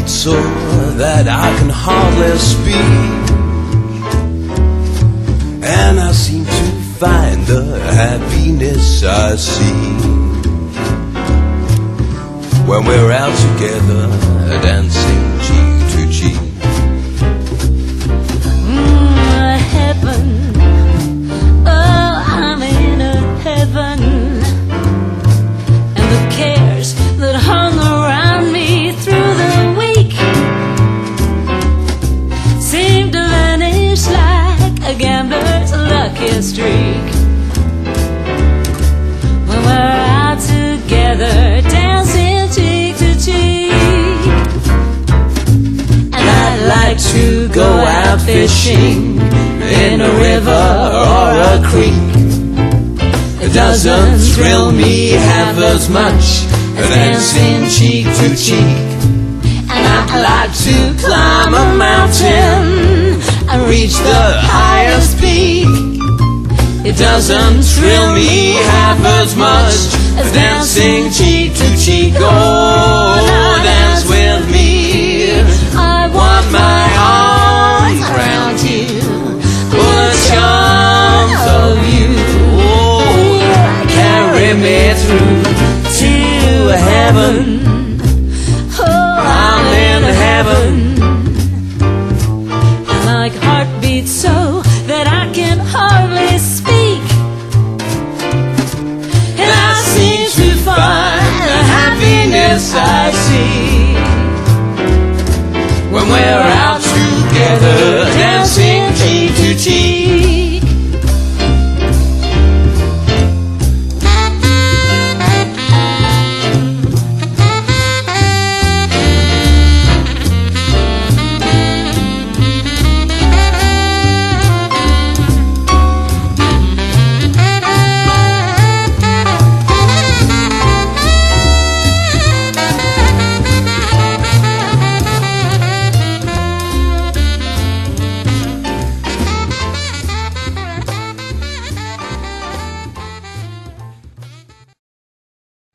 sore that I can hardly speak, and I seem to find the happiness I see when we're out together, dancing cheek to cheek. Heaven, oh, I'm in a heaven, and the cares that hung around me through the week seem to vanish like a gambler's lucky streak when we're out together, dancing cheek to cheek. And I'd like to go out fishing in a river or a creek. It doesn't thrill me half as much as dancing cheek to cheek. And I'd like to climb a mountain and reach the highest peak. It doesn't thrill me half as much as dancing cheek to cheek. Oh, dance with me.